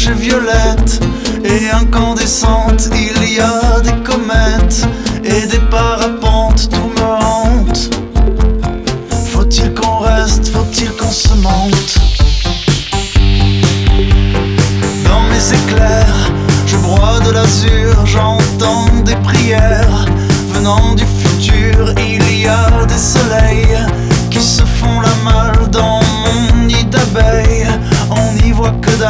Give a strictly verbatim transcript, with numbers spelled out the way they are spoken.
blanche et violette et incandescente. Il y a des comètes et des parapentes, tout me hante. Faut-il qu'on reste, faut-il qu'on se mente? Dans mes éclairs, je broie de l'azur, j'entends des prières venant du futur. Il y a des soleils